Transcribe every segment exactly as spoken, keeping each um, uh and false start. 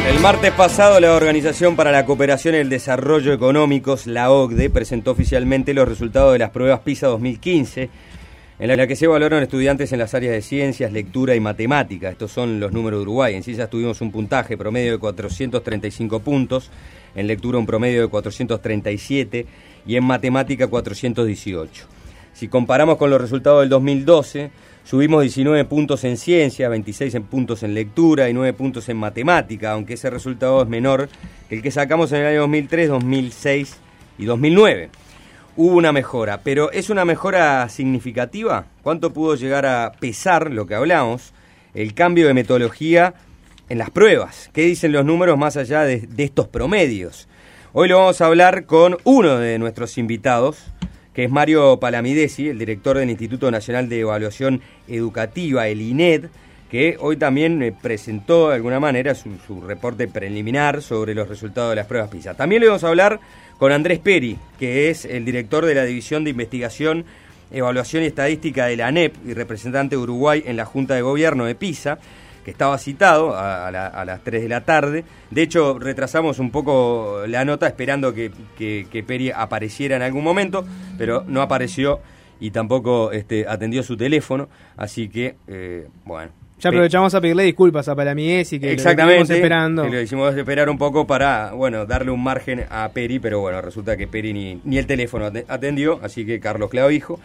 El martes pasado, la Organización para la Cooperación y el Desarrollo Económicos, la O C D E, presentó oficialmente los resultados de las pruebas PISA dos mil quince, en la que se evaluaron estudiantes en las áreas de ciencias, lectura y matemática. Estos son los números de Uruguay. En ciencias tuvimos un puntaje promedio de cuatrocientos treinta y cinco puntos, en lectura un promedio de cuatrocientos treinta y siete y en matemática cuatrocientos dieciocho. Si comparamos con los resultados del dos mil doce, subimos diecinueve puntos en ciencia, veintiséis en puntos en lectura y nueve puntos en matemática, aunque ese resultado es menor que el que sacamos en el año dos mil tres, dos mil seis y dos mil nueve. Hubo una mejora, pero ¿es una mejora significativa? ¿Cuánto pudo llegar a pesar, lo que hablamos, el cambio de metodología en las pruebas? ¿Qué dicen los números más allá de, de estos promedios? Hoy lo vamos a hablar con uno de nuestros invitados, que es Mario Palamidesi, el director del Instituto Nacional de Evaluación Educativa, el I N E D, que hoy también presentó de alguna manera su, su reporte preliminar sobre los resultados de las pruebas PISA. También le vamos a hablar con Andrés Peri, que es el director de la División de Investigación, Evaluación y Estadística de la A N E P y representante de Uruguay en la Junta de Gobierno de PISA, que estaba citado a, a, la, a las tres de la tarde. De hecho, retrasamos un poco la nota esperando que, que, que Peri apareciera en algún momento, pero no apareció y tampoco este, atendió su teléfono, así que, eh, bueno. Ya aprovechamos a pedirle disculpas a Palamidesi, que exactamente, lo hicimos esperando. Que lo hicimos esperar un poco para, bueno, darle un margen a Peri, pero bueno, resulta que Peri ni, ni el teléfono atendió, así que Carlos Clavijo,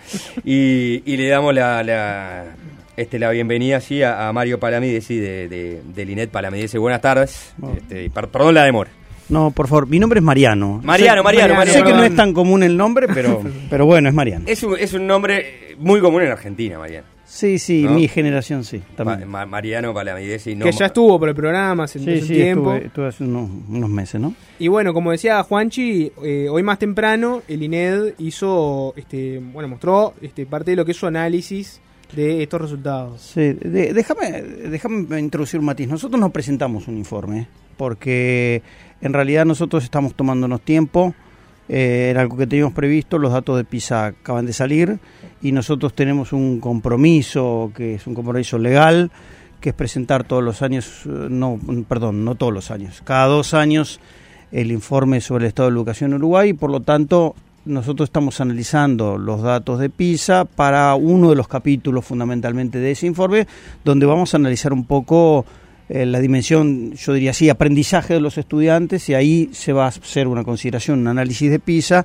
y, y le damos la... la Este, la bienvenida sí, a, a Mario Palamidesi de, de, del I N E D. Palamidesi, buenas tardes. Oh. Este, per, perdón la demora. No, por favor, mi nombre es Mariano. Mariano, Mariano, Mariano. Mariano. Sé que no es tan común el nombre, pero, pero bueno, es Mariano. Es un, es un nombre muy común en Argentina, Mariano. Sí, sí, ¿no? Mi generación sí. También. Ma, Mariano Palamidesi. No, que ya estuvo por el programa hace sí, un sí, tiempo. Estuve, estuve hace unos, unos meses, ¿no? Y bueno, como decía Juanchi, eh, hoy más temprano el I N E D hizo, este, bueno, mostró este, parte de lo que es su análisis de estos resultados. Sí, de, déjame, déjame introducir un matiz. Nosotros no presentamos un informe, porque en realidad nosotros estamos tomándonos tiempo, eh, era algo que teníamos previsto, los datos de PISA acaban de salir, y nosotros tenemos un compromiso, que es un compromiso legal, que es presentar todos los años, no, perdón, no todos los años, cada dos años el informe sobre el estado de la educación en Uruguay, y por lo tanto nosotros estamos analizando los datos de PISA para uno de los capítulos fundamentalmente de ese informe, donde vamos a analizar un poco eh, la dimensión, yo diría así, aprendizaje de los estudiantes, y ahí se va a hacer una consideración, un análisis de PISA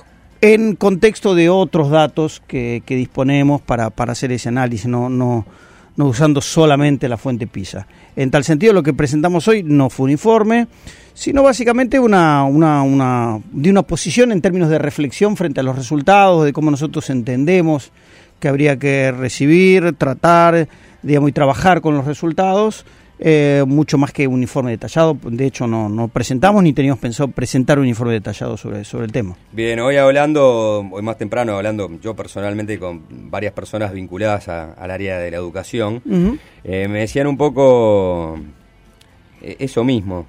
en contexto de otros datos que, que disponemos para, para hacer ese análisis, no, no, no usando solamente la fuente PISA. En tal sentido, lo que presentamos hoy no fue un informe, sino básicamente una, una, una, de una posición en términos de reflexión frente a los resultados, de cómo nosotros entendemos que habría que recibir, tratar, digamos, y trabajar con los resultados, eh, mucho más que un informe detallado. De hecho, no, no presentamos ni teníamos pensado presentar un informe detallado sobre, sobre el tema. Bien, hoy hablando, hoy más temprano, hablando yo personalmente con varias personas vinculadas a, al área de la educación, uh-huh. eh, me decían un poco eh, eso mismo,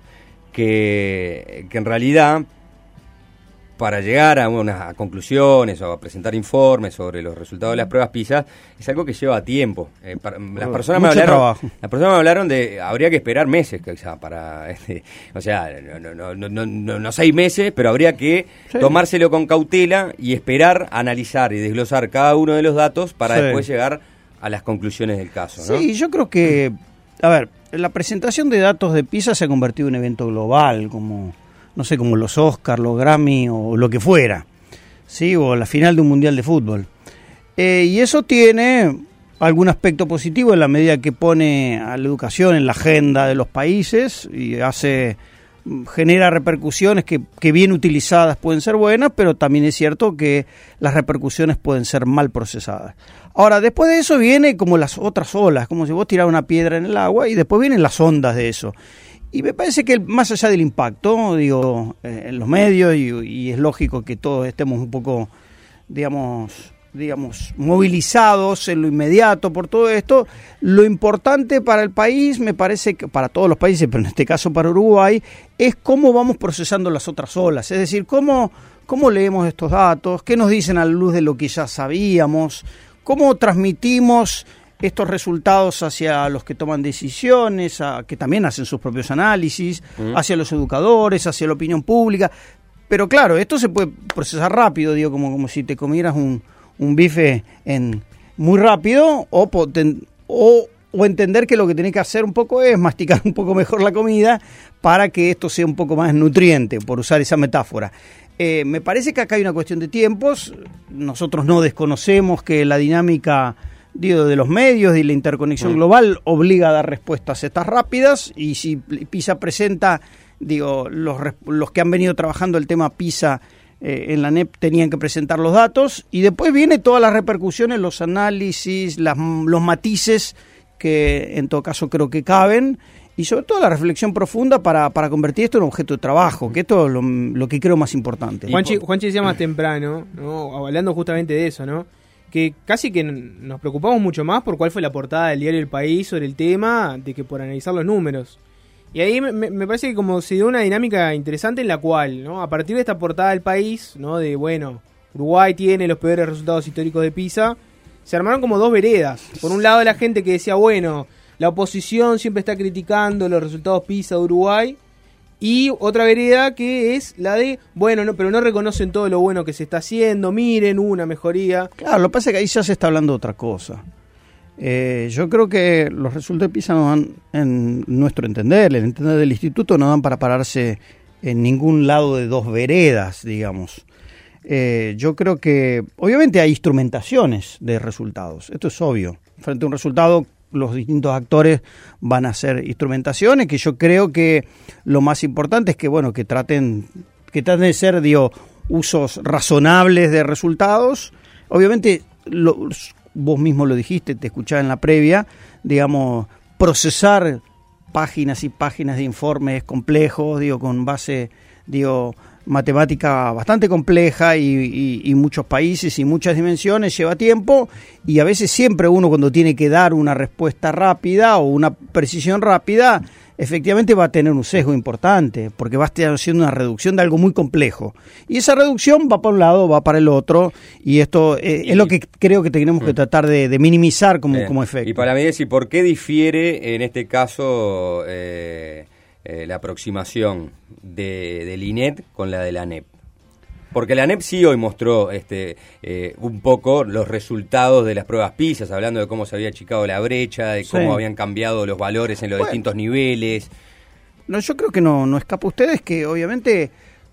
que, que en realidad para llegar a unas conclusiones o a presentar informes sobre los resultados de las pruebas PISA es algo que lleva tiempo. Eh, para, las personas me hablaron, trabajo. las personas me hablaron de habría que esperar meses, quizá, para, este, o sea, no, no, no, no, no, no seis meses, pero habría que sí. tomárselo con cautela y esperar, analizar y desglosar cada uno de los datos para sí. después llegar a las conclusiones del caso, ¿no? Sí, yo creo que, a ver, la presentación de datos de PISA se ha convertido en un evento global, como no sé, como los Oscar, los Grammy o lo que fuera, ¿sí? O la final de un mundial de fútbol. Eh, y eso tiene algún aspecto positivo en la medida que pone a la educación en la agenda de los países y hace genera repercusiones que, que bien utilizadas pueden ser buenas, pero también es cierto que las repercusiones pueden ser mal procesadas. Ahora, después de eso viene como las otras olas, como si vos tirás una piedra en el agua y después vienen las ondas de eso. Y me parece que más allá del impacto, digo, eh, en los medios, y, y es lógico que todos estemos un poco, digamos, digamos, movilizados en lo inmediato por todo esto, lo importante para el país, me parece que para todos los países, pero en este caso para Uruguay, es cómo vamos procesando las otras olas, es decir, cómo, cómo leemos estos datos, qué nos dicen a la luz de lo que ya sabíamos, cómo transmitimos estos resultados hacia los que toman decisiones, a, que también hacen sus propios análisis, mm. hacia los educadores, hacia la opinión pública. Pero claro, esto se puede procesar rápido, digo, como, como si te comieras un, un bife en muy rápido, o, poten, o, o entender que lo que tenés que hacer un poco es masticar un poco mejor la comida para que esto sea un poco más nutriente, por usar esa metáfora. Eh, me parece que acá hay una cuestión de tiempos. Nosotros no desconocemos que la dinámica, digo, de los medios y la interconexión mm. global obliga a dar respuestas estas rápidas, y si PISA presenta, digo, los, los que han venido trabajando el tema PISA eh, en la N E P tenían que presentar los datos, y después viene todas las repercusiones, los análisis, las, los matices que en todo caso creo que caben, y sobre todo la reflexión profunda para, para convertir esto en un objeto de trabajo, que esto es lo, lo que creo más importante. Juanchi, Juanchi decía más temprano, ¿no? Hablando justamente de eso, ¿no? Que casi que nos preocupamos mucho más por cuál fue la portada del diario El País sobre el tema, de que por analizar los números. Y ahí me, me parece que como se dio una dinámica interesante en la cual, ¿no? A partir de esta portada del País, ¿no? De, bueno, Uruguay tiene los peores resultados históricos de PISA, se armaron como dos veredas. Por un lado la gente que decía, bueno, la oposición siempre está criticando los resultados PISA de Uruguay, y otra vereda que es la de, bueno, no, pero no reconocen todo lo bueno que se está haciendo, miren, hubo una mejoría. Claro, lo que pasa es que ahí ya se está hablando de otra cosa. Eh, yo creo que los resultados de PISA no dan, en nuestro entender, el entender del instituto, no dan para pararse en ningún lado de dos veredas, digamos. Eh, yo creo que, obviamente hay instrumentaciones de resultados, esto es obvio. Frente a un resultado, los distintos actores van a hacer instrumentaciones, que yo creo que lo más importante es que, bueno, que traten, que traten de ser, digo, usos razonables de resultados. Obviamente, los, vos mismo lo dijiste, te escuchaba en la previa, digamos, procesar páginas y páginas de informes complejos, digo, con base, digo, matemática bastante compleja y, y, y muchos países y muchas dimensiones, lleva tiempo, y a veces siempre uno, cuando tiene que dar una respuesta rápida o una precisión rápida, efectivamente va a tener un sesgo importante, porque va a estar haciendo una reducción de algo muy complejo, y esa reducción va para un lado, va para el otro, y esto eh, y, es lo que creo que tenemos que tratar de, de minimizar como, como efecto. Y para mí es, ¿y por qué difiere en este caso eh, eh, la aproximación de, del I N E T con la de la N E P? Porque la N E P sí hoy mostró este eh, un poco los resultados de las pruebas PISA, hablando de cómo se había achicado la brecha, de cómo sí. habían cambiado los valores en los bueno, distintos niveles. No, yo creo que no, no escapa a ustedes que obviamente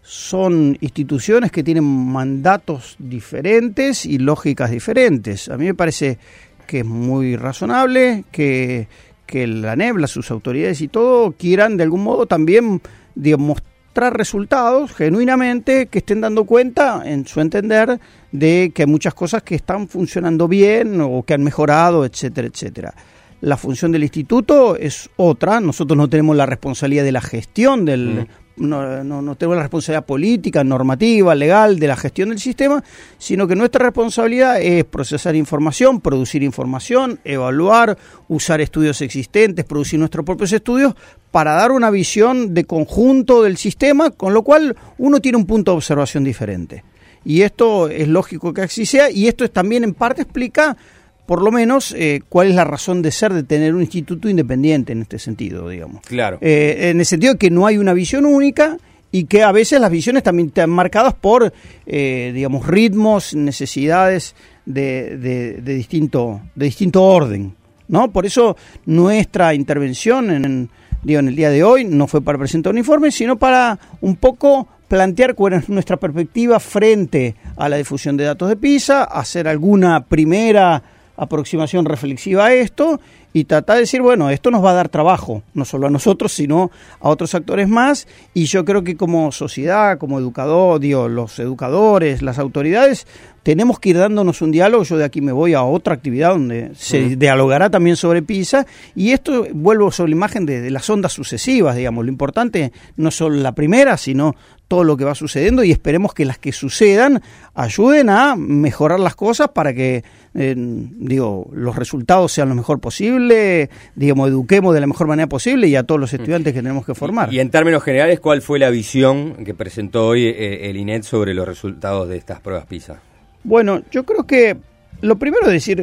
son instituciones que tienen mandatos diferentes y lógicas diferentes. A mí me parece que es muy razonable que, que la N E P, sus autoridades y todo, quieran de algún modo también, digamos, mostrar resultados genuinamente que estén dando cuenta, en su entender, de que hay muchas cosas que están funcionando bien o que han mejorado, etcétera, etcétera. La función del instituto es otra. Nosotros no tenemos la responsabilidad de la gestión del... Mm. No, no, no tenemos la responsabilidad política, normativa, legal de la gestión del sistema, sino que nuestra responsabilidad es procesar información, producir información, evaluar, usar estudios existentes, producir nuestros propios estudios para dar una visión de conjunto del sistema, con lo cual uno tiene un punto de observación diferente. Y esto es lógico que así sea, y esto es, también en parte explica por lo menos eh, cuál es la razón de ser de tener un instituto independiente en este sentido, digamos. Claro. Eh, en el sentido de que no hay una visión única y que a veces las visiones también están marcadas por, eh, digamos, ritmos, necesidades de, de, de, distinto, de distinto orden, ¿no? Por eso nuestra intervención en, digo, en el día de hoy no fue para presentar un informe, sino para un poco plantear cuál es nuestra perspectiva frente a la difusión de datos de PISA, hacer alguna primera aproximación reflexiva a esto y tratar de decir, bueno, esto nos va a dar trabajo, no solo a nosotros, sino a otros actores más, y yo creo que como sociedad, como educador, digo, los educadores, las autoridades, tenemos que ir dándonos un diálogo. Yo de aquí me voy a otra actividad donde se uh-huh. dialogará también sobre PISA, y esto vuelvo sobre la imagen de, de las ondas sucesivas, digamos, lo importante no es solo la primera, sino todo lo que va sucediendo, y esperemos que las que sucedan ayuden a mejorar las cosas para que eh, digo, los resultados sean lo mejor posible, digamos, eduquemos de la mejor manera posible y a todos los estudiantes que tenemos que formar. Y, y en términos generales, ¿cuál fue la visión que presentó hoy eh, el I N E T sobre los resultados de estas pruebas PISA? Bueno, yo creo que lo primero es decir,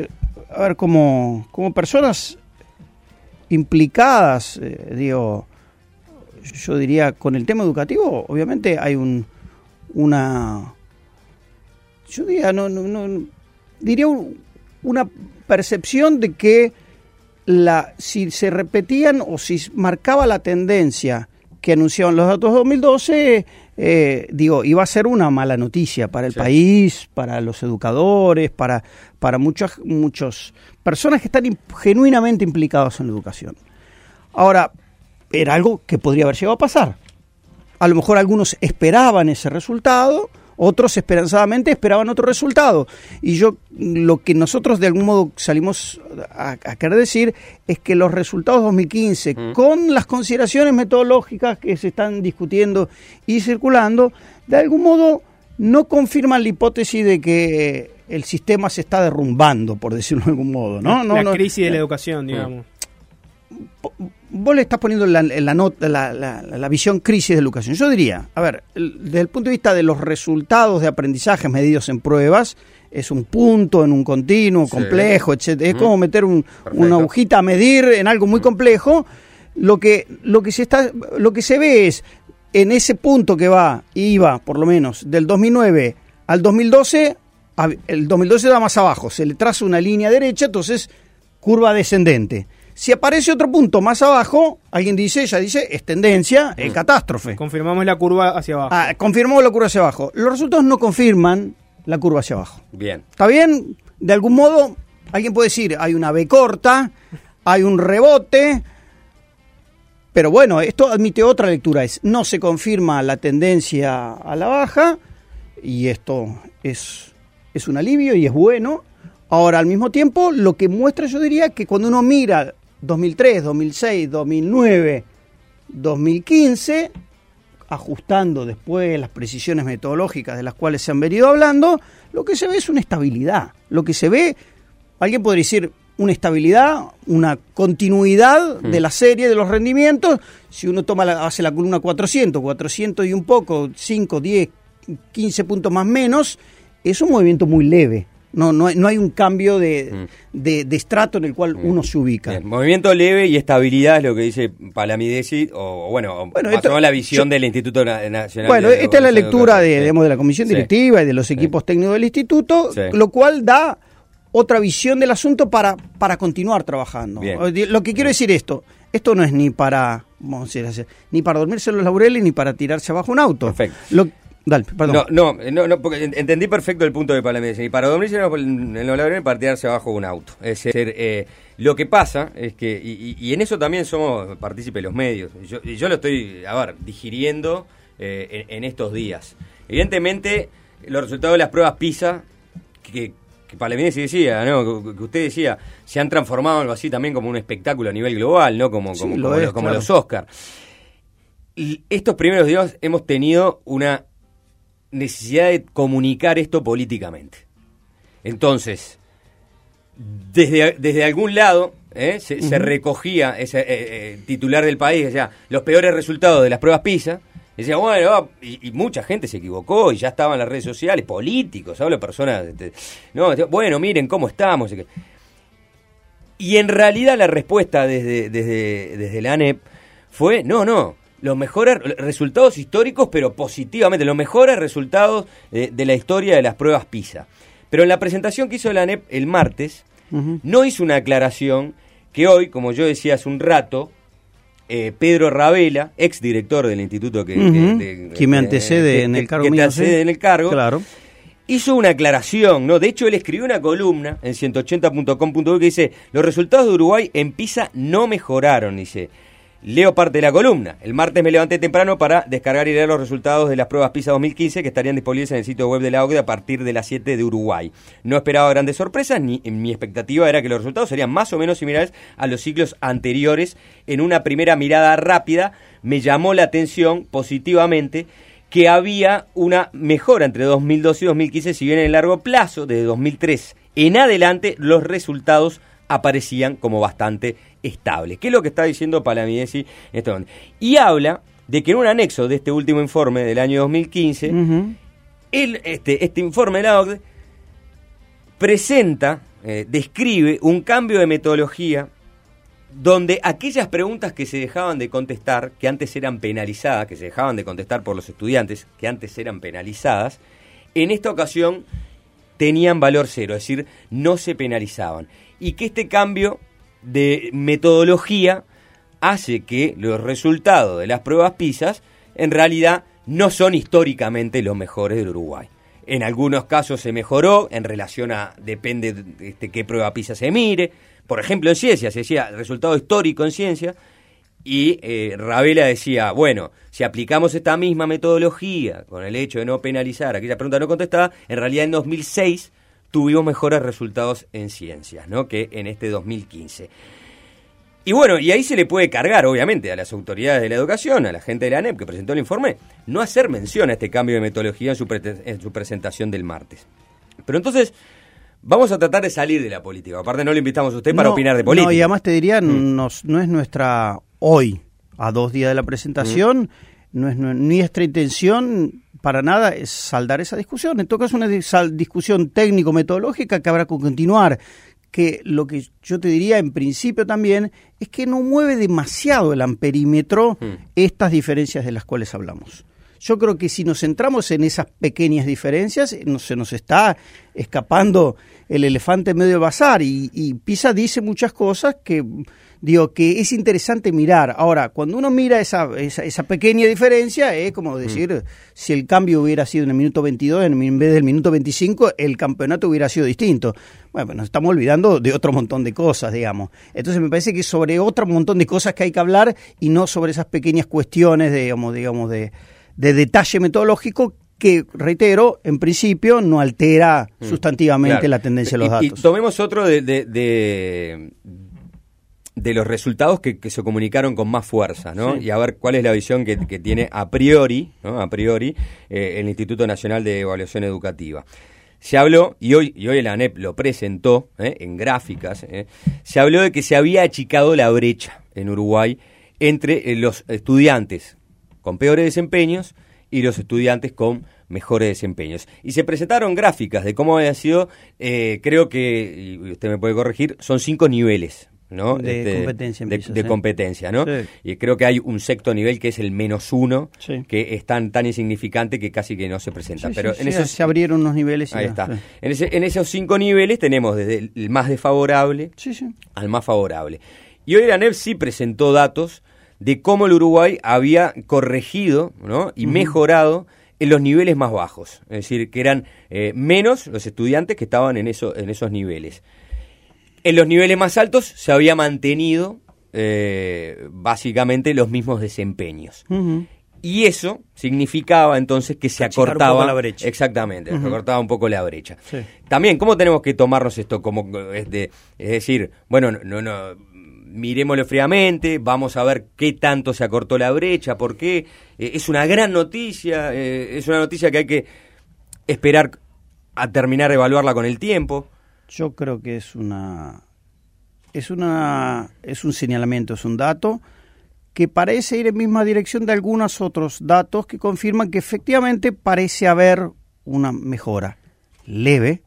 a ver, como, como personas implicadas, eh, digo, yo diría, con el tema educativo, obviamente hay un una, yo diría, no, no, no diría un, una percepción de que la, si se repetían o si marcaba la tendencia que anunciaban los datos de dos mil doce, eh, digo, iba a ser una mala noticia para el sí. país, para los educadores, para, para muchas muchos personas que están in, genuinamente implicados en la educación. Ahora, era algo que podría haber llegado a pasar. A lo mejor algunos esperaban ese resultado, otros esperanzadamente esperaban otro resultado. Y yo, lo que nosotros de algún modo salimos a, a querer decir es que los resultados dos mil quince, mm. con las consideraciones metodológicas que se están discutiendo y circulando, de algún modo no confirman la hipótesis de que el sistema se está derrumbando, por decirlo de algún modo, ¿no? no la no, crisis no, de la educación, digamos. Vos le estás poniendo la, la, nota, la, la, la visión crisis de la educación. Yo diría, a ver, el, desde el punto de vista de los resultados de aprendizaje medidos en pruebas, es un punto en un continuo, sí. complejo, etcétera. Es mm. como meter un, una agujita a medir en algo muy complejo. Lo que, lo que se está, lo que se ve es, en ese punto que va, iba por lo menos, del dos mil nueve al dos mil doce, el dos mil doce va más abajo, se le traza una línea derecha, entonces curva descendente. Si aparece otro punto más abajo, alguien dice, ella dice, es tendencia, es catástrofe. Confirmamos la curva hacia abajo. Ah, confirmamos la curva hacia abajo. Los resultados no confirman la curva hacia abajo. Bien. ¿Está bien? De algún modo, alguien puede decir, hay una V corta, hay un rebote, pero bueno, esto admite otra lectura, es no se confirma la tendencia a la baja, y esto es, es un alivio y es bueno. Ahora, al mismo tiempo, lo que muestra, yo diría, que cuando uno mira dos mil tres, dos mil seis, dos mil nueve, dos mil quince, ajustando después las precisiones metodológicas de las cuales se han venido hablando, lo que se ve es una estabilidad. Lo que se ve, alguien podría decir, una estabilidad, una continuidad mm. de la serie de los rendimientos. Si uno toma la, hace la columna cuatrocientos, cuatrocientos y un poco, cinco, diez, quince puntos más menos, es un movimiento muy leve. No, no hay, no hay un cambio de, mm. de, de estrato en el cual mm. uno se ubica. Bien. Movimiento leve y estabilidad es lo que dice Palamidesi, o, o bueno, bueno más esto, o menos la visión yo, del Instituto Nacional. Bueno, de esta es la lectura de, sí. digamos, de la comisión directiva sí. y de los equipos sí. técnicos del instituto, sí. lo cual da otra visión del asunto para, para continuar trabajando. Bien. Lo que quiero decir esto, esto no es ni para, vamos a decir, ni para dormirse en los laureles ni para tirarse abajo un auto. Perfecto. Lo, Dale, perdón. No, no, no, no, porque entendí perfecto el punto de Palamidesi. Y para dormirse en los laureles, para tirarse abajo un auto. Es decir, eh, lo que pasa es que, y, y en eso también somos partícipes los medios. Yo, yo lo estoy, a ver, digiriendo eh, en, en estos días. Evidentemente, los resultados de las pruebas PISA, que, que Palamidesi decía, ¿no? Que, que usted decía, se han transformado algo así también como un espectáculo a nivel global, ¿no? Como, sí, como, lo como, es, los, como claro. los Oscar. Y estos primeros días hemos tenido una necesidad de comunicar esto políticamente. Entonces, desde, desde algún lado ¿eh? se, uh-huh. se recogía ese eh, eh, titular del país, o sea, los peores resultados de las pruebas PISA, y decía, bueno, y, y mucha gente se equivocó, y ya estaban en las redes sociales, políticos, hablo de personas, de, no, bueno, miren cómo estamos. Y en realidad la respuesta desde, desde, desde la ANEP fue, no, no, los mejores resultados históricos, pero positivamente, los mejores resultados de, de la historia de las pruebas PISA. Pero en la presentación que hizo la ANEP el martes, uh-huh. no hizo una aclaración que hoy, como yo decía hace un rato, eh, Pedro Ravela, ex director del instituto que, uh-huh. que, de, que me antecede que, en que, el cargo, que mío, te antecede ¿sí? en el cargo, claro. hizo una aclaración, ¿no? De hecho, él escribió una columna en ciento ochenta punto com punto uy que dice, los resultados de Uruguay en PISA no mejoraron, dice. Leo parte de la columna. El martes me levanté temprano para descargar y leer los resultados de las pruebas PISA dos mil quince que estarían disponibles en el sitio web de la O C D E a partir de las siete de Uruguay. No esperaba grandes sorpresas, ni mi expectativa era que los resultados serían más o menos similares a los ciclos anteriores. En una primera mirada rápida me llamó la atención positivamente que había una mejora entre dos mil doce y dos mil quince, si bien en el largo plazo, desde dos mil tres en adelante, los resultados aparecían como bastante estables. ¿Qué es lo que está diciendo Palamidesi en este momento? Y habla de que en un anexo de este último informe del año dos mil quince, uh-huh. el, este, este informe de la O C D E presenta eh, describe un cambio de metodología donde aquellas preguntas que se dejaban de contestar, que antes eran penalizadas, que se dejaban de contestar por los estudiantes, que antes eran penalizadas, en esta ocasión tenían valor cero, es decir, no se penalizaban. Y que este cambio de metodología hace que los resultados de las pruebas PISA en realidad no son históricamente los mejores del Uruguay. En algunos casos se mejoró en relación a, depende de este, qué prueba PISA se mire. Por ejemplo, en ciencia se decía resultado histórico en ciencia y eh, Ravela decía, bueno, si aplicamos esta misma metodología con el hecho de no penalizar aquella pregunta no contestada, en realidad en dos mil seis tuvimos mejores resultados en ciencias, ¿no?, que en este dos mil quince. Y bueno, y ahí se le puede cargar, obviamente, a las autoridades de la educación, a la gente de la ANEP que presentó el informe, no hacer mención a este cambio de metodología en su, pre- en su presentación del martes. Pero entonces, vamos a tratar de salir de la política. Aparte, no le invitamos a usted para no, opinar de política. No, y además te diría, Mm. nos, no es nuestra, hoy, a dos días de la presentación, mm. no es no, ni nuestra intención para nada es saldar esa discusión. En todo caso, es una dis- discusión técnico-metodológica que habrá que continuar. Que lo que yo te diría en principio también es que no mueve demasiado el amperímetro mm. estas diferencias de las cuales hablamos. Yo creo que si nos centramos en esas pequeñas diferencias, no, se nos está escapando el elefante en medio del bazar y, y PISA dice muchas cosas que digo que es interesante mirar. Ahora, cuando uno mira esa, esa, esa pequeña diferencia, es como decir, mm. si el cambio hubiera sido en el minuto veintidós en vez del minuto veinticinco, el campeonato hubiera sido distinto. Bueno, nos estamos olvidando de otro montón de cosas, digamos. Entonces me parece que sobre otro montón de cosas que hay que hablar y no sobre esas pequeñas cuestiones de, digamos, digamos de, de detalle metodológico que, reitero, en principio no altera mm. sustantivamente claro. la tendencia de los y, datos. Y tomemos otro de... de, de... de los resultados que, que se comunicaron con más fuerza, ¿no? Sí. Y a ver cuál es la visión que, que tiene a priori, ¿no? A priori, eh, el Instituto Nacional de Evaluación Educativa. Se habló, y hoy, y hoy la ANEP lo presentó, ¿eh? en gráficas, ¿eh? se habló de que se había achicado la brecha en Uruguay entre eh, los estudiantes con peores desempeños y los estudiantes con mejores desempeños. Y se presentaron gráficas de cómo había sido, eh, creo que, y usted me puede corregir, son cinco niveles, ¿no? De este, competencia. De, empieza, de ¿sí? competencia, ¿no? Sí. Y creo que hay un sexto nivel que es el menos uno, sí. que es tan, tan insignificante que casi que no se presenta. Sí, Pero sí, en sí, esos, se abrieron unos niveles. Ahí ya, está. Sí. En, ese, en esos cinco niveles tenemos desde el más desfavorable sí, sí. al más favorable. Y hoy la ANEP sí presentó datos de cómo el Uruguay había corregido, ¿no? y uh-huh. mejorado en los niveles más bajos. Es decir, que eran eh, menos los estudiantes que estaban en, eso, en esos niveles. En los niveles más altos se había mantenido eh, básicamente los mismos desempeños. Uh-huh. Y eso significaba entonces que se Achicar acortaba un poco la brecha. Exactamente, uh-huh. se acortaba un poco la brecha. Sí. También, ¿cómo tenemos que tomarnos esto? Como es, de, es decir, bueno, no, no, miremoslo fríamente, vamos a ver qué tanto se acortó la brecha, por qué. Eh, es una gran noticia, eh, es una noticia que hay que esperar a terminar de evaluarla con el tiempo. Yo creo que es una es una es un señalamiento, es un dato que parece ir en misma dirección de algunos otros datos que confirman que efectivamente parece haber una mejora leve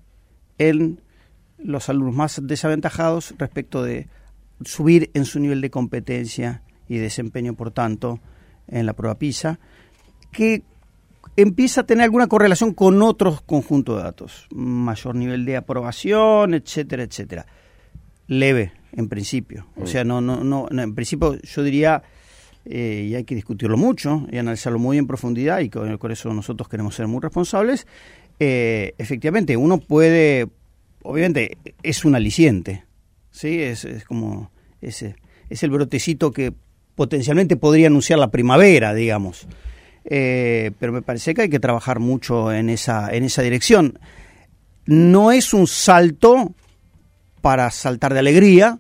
en los alumnos más desaventajados respecto de subir en su nivel de competencia y desempeño, por tanto, en la prueba PISA, que empieza a tener alguna correlación con otros conjuntos de datos, mayor nivel de aprobación, etcétera, etcétera. Leve, en principio. O sea, no, no, no, no en principio yo diría, eh, y hay que discutirlo mucho y analizarlo muy en profundidad, y con, con eso nosotros queremos ser muy responsables. Eh, efectivamente, uno puede, obviamente, es un aliciente, ¿sí? Es, es como, es, es el brotecito que potencialmente podría anunciar la primavera, digamos. Eh, pero me parece que hay que trabajar mucho en esa, en esa dirección. No es un salto para saltar de alegría,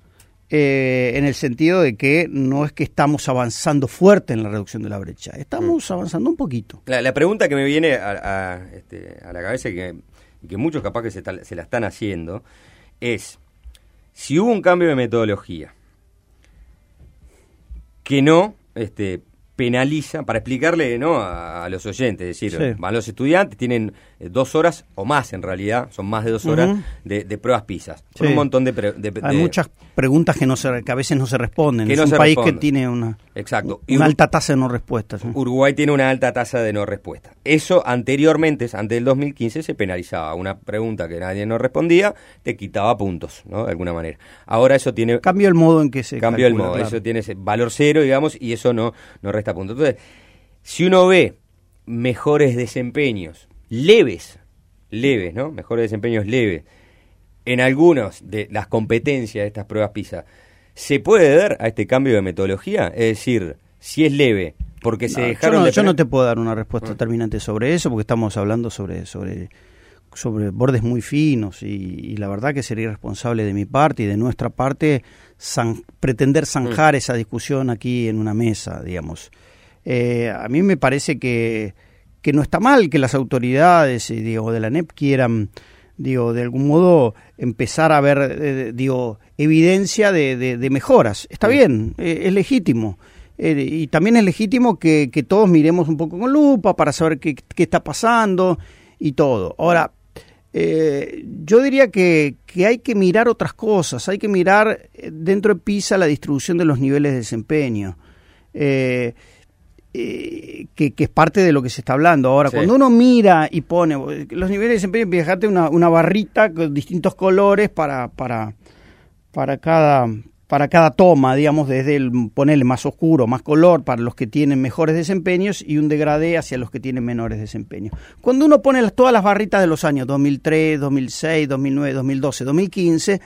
eh, en el sentido de que no es que estamos avanzando fuerte en la reducción de la brecha, estamos mm. avanzando un poquito. La, la pregunta que me viene a, a, este, a la cabeza y que, que muchos capaz que se, ta, se la están haciendo es, si hubo un cambio de metodología que no este, penaliza, para explicarle, ¿no?, a, a los oyentes, es decir, Sí. van los estudiantes, tienen eh, dos horas o más en realidad, son más de dos horas Ujú. de, de pruebas PISA, con Sí. un montón de... pre- de- Hay de- muchas preguntas que no se, que a veces no se responden. Que es no un se país responden. que tiene una, Exacto. Y una Ur- alta tasa de no respuestas. ¿sí? Uruguay tiene una alta tasa de no respuesta. Eso anteriormente, antes del dos mil quince, se penalizaba. Una pregunta que nadie no respondía, te quitaba puntos, ¿no?, de alguna manera. Ahora eso tiene... Cambió el modo en que se Cambió el calcula, modo, claro. eso tiene ese valor cero, digamos, y eso no, no resta puntos. Entonces, si uno ve mejores desempeños leves, leves, ¿no? Mejores desempeños leves en algunas de las competencias de estas pruebas PISA, ¿se puede ver a este cambio de metodología? Es decir, si es leve, porque se No, dejaron yo no, de... yo no tener- te puedo dar una respuesta Ah. terminante sobre eso, porque estamos hablando sobre, sobre, sobre bordes muy finos, y, y la verdad que sería irresponsable de mi parte y de nuestra parte zan- pretender zanjar esa discusión aquí en una mesa, digamos. Eh, a mí me parece que, que no está mal que las autoridades, eh, digo, de la N E P quieran, digo, de algún modo empezar a ver, eh, digo, evidencia de, de, de mejoras. Está Sí. bien, eh, es legítimo. Eh, y también es legítimo que, que todos miremos un poco con lupa para saber qué, qué está pasando y todo. Ahora, eh, yo diría que, que hay que mirar otras cosas, hay que mirar eh, dentro de PISA la distribución de los niveles de desempeño. Eh, eh, que, que es parte de lo que se está hablando. Ahora, Sí. cuando uno mira y pone eh, los niveles de desempeño, fíjate una, una barrita con distintos colores para, para, para cada para cada toma, digamos, desde el ponerle más oscuro, más color para los que tienen mejores desempeños y un degradé hacia los que tienen menores desempeños. Cuando uno pone las, todas las barritas de los años dos mil tres, dos mil seis, dos mil nueve, dos mil doce, dos mil quince,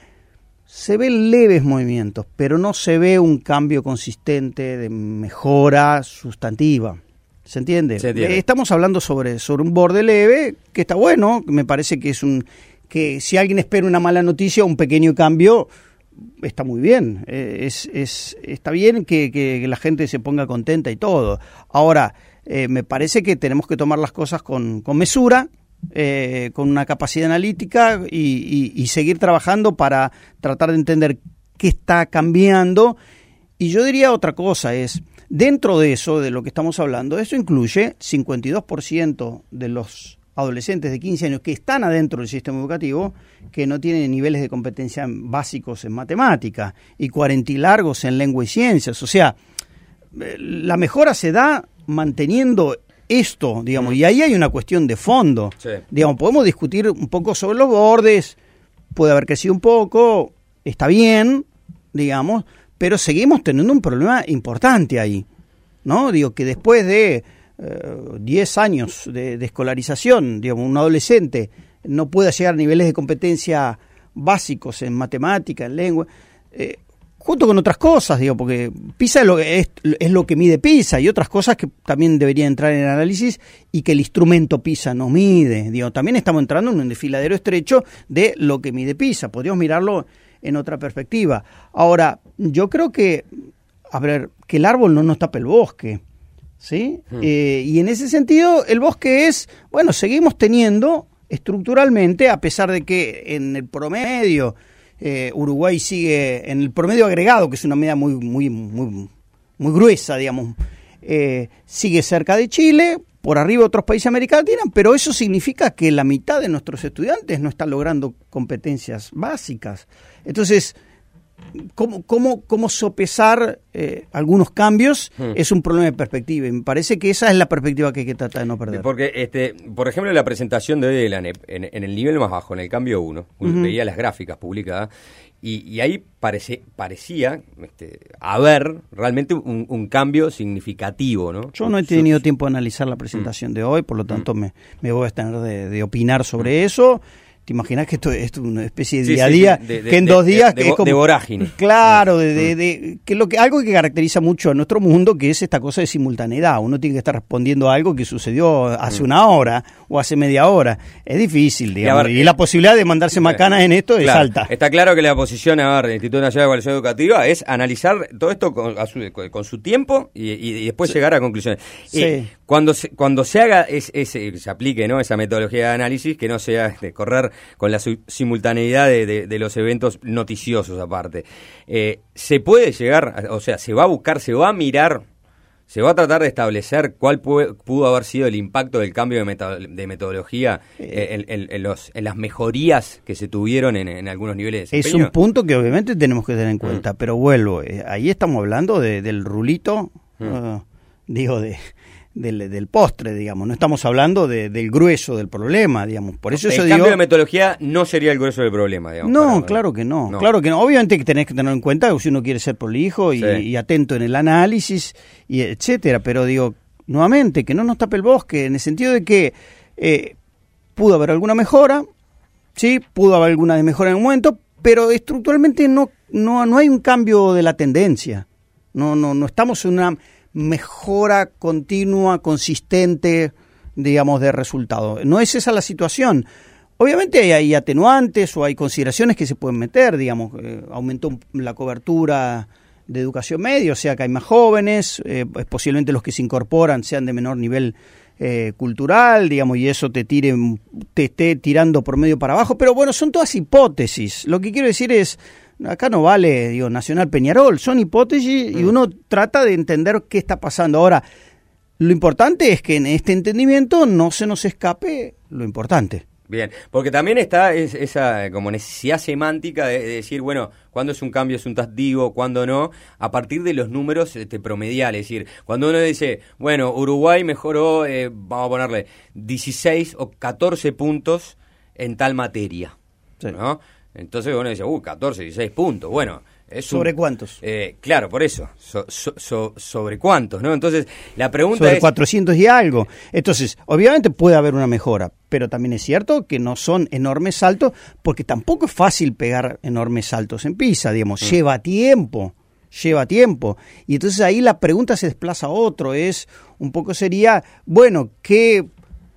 se ven leves movimientos, pero no se ve un cambio consistente de mejora sustantiva. ¿Se entiende? Se entiende. Eh, Estamos hablando sobre, sobre un borde leve, que está bueno, me parece que es un que si alguien espera una mala noticia, un pequeño cambio, está muy bien. Eh, es, es, está bien que, que, que la gente se ponga contenta y todo. Ahora, eh, me parece que tenemos que tomar las cosas con, con mesura, Eh, con una capacidad analítica y, y, y seguir trabajando para tratar de entender qué está cambiando. Y yo diría otra cosa, es, dentro de eso, de lo que estamos hablando, eso incluye cincuenta y dos por ciento de los adolescentes de quince años que están adentro del sistema educativo, que no tienen niveles de competencia básicos en matemática y cuarenta y largos en lengua y ciencias. O sea, la mejora se da manteniendo esto, digamos, y ahí hay una cuestión de fondo. Sí. Digamos, podemos discutir un poco sobre los bordes, puede haber crecido un poco, está bien, digamos, pero seguimos teniendo un problema importante ahí, ¿no? Digo, que después de eh, diez años de, de escolarización, digamos, un adolescente no pueda llegar a niveles de competencia básicos en matemática, en lengua, eh, junto con otras cosas, digo, porque PISA es lo, es, es lo que mide PISA y otras cosas que también deberían entrar en el análisis y que el instrumento PISA no mide. Digo, también estamos entrando en un desfiladero estrecho de lo que mide PISA. Podríamos mirarlo en otra perspectiva. Ahora, yo creo que, a ver, que el árbol no nos tapa el bosque, ¿sí? Hmm. Eh, y en ese sentido, el bosque es, bueno, seguimos teniendo estructuralmente, a pesar de que en el promedio Eh, Uruguay sigue en el promedio agregado, que es una medida muy muy muy muy gruesa, digamos, eh, sigue cerca de Chile, por arriba de otros países de América Latina, pero eso significa que la mitad de nuestros estudiantes no están logrando competencias básicas. Entonces, ¿cómo, cómo, cómo sopesar eh, algunos cambios? Hmm. Es un problema de perspectiva, y me parece que esa es la perspectiva que hay que tratar de no perder. Porque, este, por ejemplo, la presentación de hoy de la N E P, en, en el nivel más bajo, en el cambio uno, uh-huh. veía las gráficas publicadas, y, y ahí parece, parecía este, haber realmente un, un cambio significativo, ¿no? Yo no he tenido tiempo de analizar la presentación mm. de hoy, por lo tanto mm. me, me voy a tener de, de opinar sobre mm. eso. ¿Te imaginas que esto, esto es una especie de sí, día a sí, día? De, de, que en de, dos días... De, que de, es como, de vorágine. Claro, de, de, de, que lo que algo que caracteriza mucho a nuestro mundo, que es esta cosa de simultaneidad. Uno tiene que estar respondiendo a algo que sucedió hace mm. una hora o hace media hora. Es difícil, digamos. Y, ver, y la posibilidad de mandarse macanas en esto claro, es alta. Está claro que la posición a ver, del Instituto Nacional de Evaluación Educativa es analizar todo esto con, a su, con su tiempo y, y, y después sí. llegar a conclusiones. Sí. Eh, cuando, se, cuando se haga, es, es, se aplique, ¿no?, esa metodología de análisis, que no sea este, correr con la su, simultaneidad de, de, de los eventos noticiosos aparte. Eh, se puede llegar, o sea, se va a buscar, se va a mirar ¿Se va a tratar de establecer cuál puede, pudo haber sido el impacto del cambio de, meta, de metodología eh, en, en, en, los, en las mejorías que se tuvieron en, en algunos niveles de desempeño? Es un punto que obviamente tenemos que tener en cuenta, mm. pero vuelvo, eh, ahí estamos hablando de, del rulito, mm. uh, digo, de... Del, del postre, digamos, no estamos hablando de, del grueso del problema, digamos, por eso el yo cambio digo, de metodología no sería el grueso del problema, digamos. No, para, claro que no, no, claro que no, obviamente que tenés que tener en cuenta que si uno quiere ser prolijo y, sí. y atento en el análisis, y etcétera, pero digo, nuevamente, que no nos tape el bosque, en el sentido de que eh, pudo haber alguna mejora, sí, pudo haber alguna mejora en un momento, pero estructuralmente no, no, no hay un cambio de la tendencia, no, no, no estamos en una mejora continua, consistente, digamos, de resultado. No es esa la situación. Obviamente hay, hay atenuantes o hay consideraciones que se pueden meter, digamos, eh, aumentó la cobertura de educación media, o sea que hay más jóvenes, eh, posiblemente los que se incorporan sean de menor nivel eh, cultural, digamos, y eso te tire, te esté tirando por medio para abajo, pero bueno, son todas hipótesis. Lo que quiero decir es, acá no vale, digo, Nacional Peñarol, son hipótesis y uno trata de entender qué está pasando. Ahora, lo importante es que en este entendimiento no se nos escape lo importante. Bien, porque también está es, esa como necesidad semántica de, de decir, bueno, cuándo es un cambio sustantivo, cuándo no, a partir de los números este, promediales. Es decir, cuando uno dice, bueno, Uruguay mejoró, eh, vamos a ponerle, dieciséis o catorce puntos en tal materia, sí. ¿no? Entonces uno dice, uh, catorce, dieciséis puntos, bueno. Es ¿Sobre un, cuántos? Eh, claro, por eso, so, so, so, sobre cuántos, ¿no? Entonces, la pregunta sobre es... cuatrocientos y algo. Entonces, obviamente puede haber una mejora, pero también es cierto que no son enormes saltos, porque tampoco es fácil pegar enormes saltos en PISA, digamos, mm. lleva tiempo, lleva tiempo. Y entonces ahí la pregunta se desplaza a otro, es, un poco sería, bueno, ¿qué,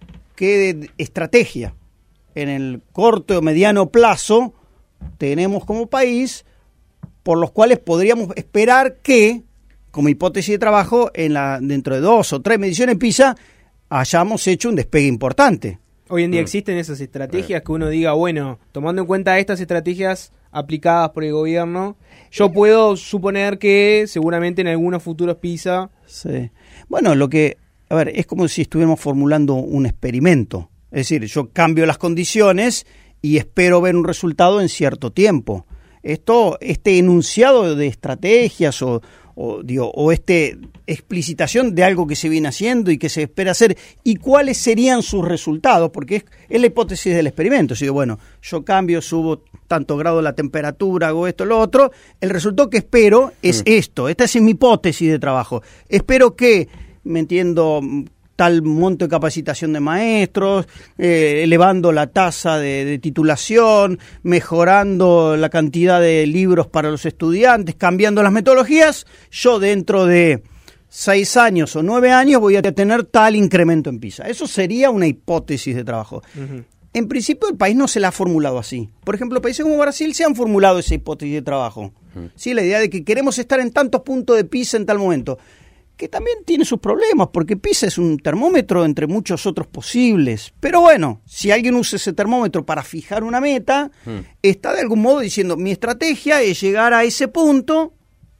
qué estrategia en el corto o mediano plazo tenemos como país por los cuales podríamos esperar que, como hipótesis de trabajo, en la dentro de dos o tres mediciones PISA hayamos hecho un despegue importante? Hoy en día mm. existen esas estrategias que uno diga, bueno, tomando en cuenta estas estrategias aplicadas por el gobierno, yo puedo suponer que seguramente en algunos futuros PISA... Sí. Bueno, lo que, a ver, es como si estuviéramos formulando un experimento. Es decir, yo cambio las condiciones y espero ver un resultado en cierto tiempo. Esto, este enunciado de estrategias o, o, digo, o este explicitación de algo que se viene haciendo y que se espera hacer y cuáles serían sus resultados, porque es, es la hipótesis del experimento. Si digo, bueno, yo cambio, subo tanto grado la temperatura, hago esto, lo otro, el resultado que espero es mm. esto. Esta es mi hipótesis de trabajo. Espero que, me entiendo, tal monto de capacitación de maestros, eh, elevando la tasa de, de titulación, mejorando la cantidad de libros para los estudiantes, cambiando las metodologías, yo dentro de seis años o nueve años voy a tener tal incremento en PISA. Eso sería una hipótesis de trabajo. Uh-huh. En principio el país no se la ha formulado así. Por ejemplo, países como Brasil se han formulado esa hipótesis de trabajo. Uh-huh. Sí, la idea de que queremos estar en tantos puntos de PISA en tal momento, que también tiene sus problemas, porque PISA es un termómetro entre muchos otros posibles. Pero bueno, si alguien usa ese termómetro para fijar una meta, hmm. está de algún modo diciendo, mi estrategia es llegar a ese punto,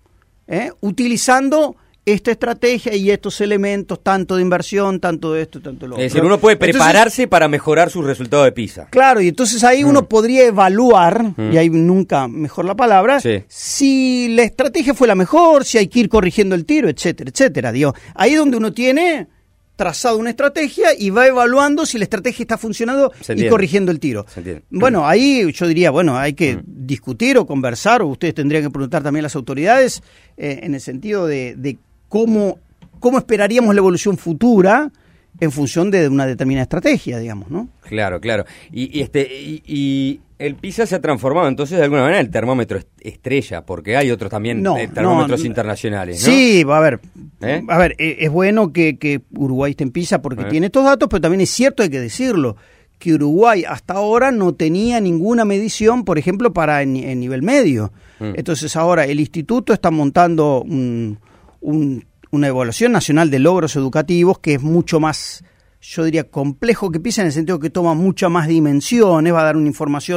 ¿eh? utilizando esta estrategia y estos elementos, tanto de inversión, tanto de esto, tanto de lo otro. Es decir, uno puede prepararse entonces, para mejorar sus resultados de PISA. Claro, y entonces ahí mm. uno podría evaluar, mm. y ahí nunca mejor la palabra, sí. si la estrategia fue la mejor, si hay que ir corrigiendo el tiro, etcétera, etcétera. Digo, ahí es donde uno tiene trazado una estrategia y va evaluando si la estrategia está funcionando y corrigiendo el tiro. Bueno, ahí yo diría, bueno, hay que mm. discutir o conversar, o ustedes tendrían que preguntar también a las autoridades, eh, en el sentido de, de cómo, cómo esperaríamos la evolución futura en función de una determinada estrategia, digamos, ¿no? Claro, claro. Y, y este y, y el PISA se ha transformado entonces de alguna manera en el termómetro estrella, porque hay otros también no, eh, termómetros no, internacionales, ¿no? Sí, a ver, ¿Eh? a ver, es bueno que, que Uruguay esté en PISA porque ¿Eh? tiene estos datos, pero también es cierto, hay que decirlo, que Uruguay hasta ahora no tenía ninguna medición, por ejemplo, para el, el nivel medio. Mm. Entonces ahora el instituto está montando un, un, una evaluación nacional de logros educativos que es mucho más, yo diría, complejo que PISA, en el sentido que toma muchas más dimensiones, va a dar una información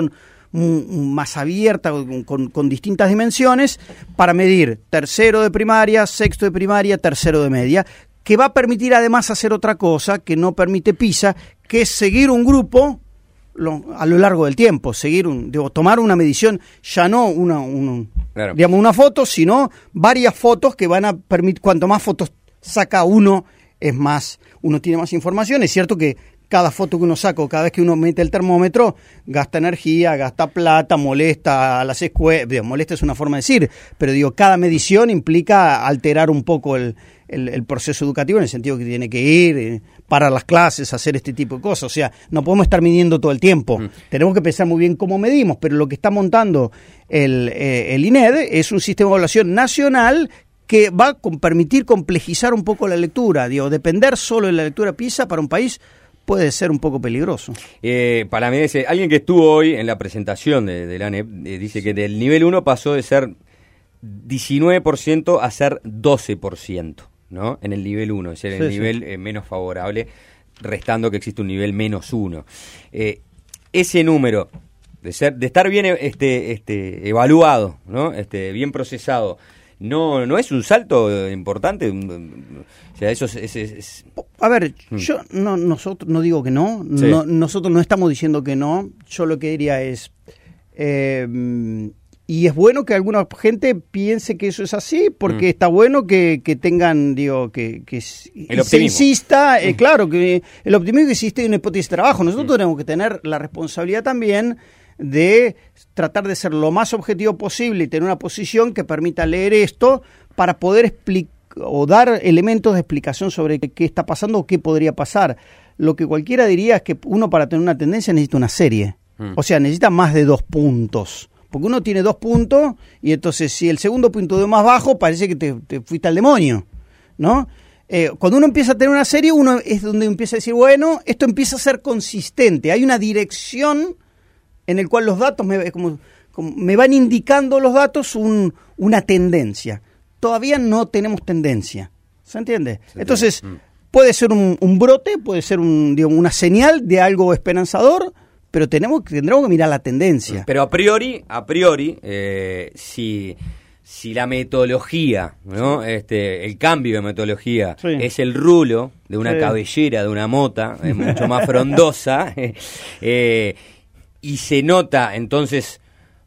más abierta, con, con distintas dimensiones, para medir tercero de primaria, sexto de primaria, tercero de media, que va a permitir además hacer otra cosa que no permite PISA, que es seguir un grupo lo, a lo largo del tiempo, seguir un, digo, tomar una medición, ya no una, una, claro. digamos, una foto, sino varias fotos que van a permitir, cuanto más fotos saca uno, es más, uno tiene más información. Es cierto que cada foto que uno saca, cada vez que uno mete el termómetro, gasta energía, gasta plata, molesta a las escuelas, molesta es una forma de decir, pero digo, cada medición implica alterar un poco el, el, el proceso educativo, en el sentido que tiene que ir, eh, para las clases, hacer este tipo de cosas. O sea, no podemos estar midiendo todo el tiempo. Mm. Tenemos que pensar muy bien cómo medimos, pero lo que está montando el, eh, el I N E D es un sistema de evaluación nacional que va a con, permitir complejizar un poco la lectura. Digo, depender solo de la lectura PISA para un país puede ser un poco peligroso. Eh, para mí, dice, alguien que estuvo hoy en la presentación de, de la A N E P eh, dice que del nivel uno pasó de ser diecinueve por ciento a ser doce por ciento, ¿no? En el nivel uno, es decir, el sí, nivel sí. Eh, menos favorable, restando que existe un nivel menos uno. Eh, ese número de ser, de estar bien este, este, evaluado, ¿no? Este, bien procesado, no, no es un salto importante. O sea, eso es, es, es... A ver, hmm. yo no, nosotros no digo que no, sí. no, nosotros no estamos diciendo que no. Yo lo que diría es, eh, y es bueno que alguna gente piense que eso es así, porque hmm. está bueno que, que tengan, digo, que, que se insista, eh, hmm. claro, que el optimismo que existe en una hipótesis de trabajo. Nosotros hmm. tenemos que tener la responsabilidad también de tratar de ser lo más objetivo posible y tener una posición que permita leer esto para poder explicar o dar elementos de explicación sobre qué, qué está pasando o qué podría pasar. Lo que cualquiera diría es que uno, para tener una tendencia, necesita una serie. Mm. O sea, necesita más de dos puntos. Porque uno tiene dos puntos y entonces si el segundo punto de más bajo, parece que te, te fuiste al demonio, ¿no? Eh, cuando uno empieza a tener una serie, uno es donde empieza a decir, bueno, esto empieza a ser consistente. Hay una dirección en el cual los datos, me, como, como me van indicando los datos un, una tendencia. Todavía no tenemos tendencia, ¿se entiende? Se Entonces, mm. puede ser un, un brote, puede ser un, digamos, una señal de algo esperanzador, pero tenemos, tendremos que mirar la tendencia. Pero a priori, a priori, eh, si, si la metodología, ¿no? Sí. Este, el cambio de metodología sí. es el rulo de una sí. cabellera, de una mota, es mucho más frondosa, eh, y se nota entonces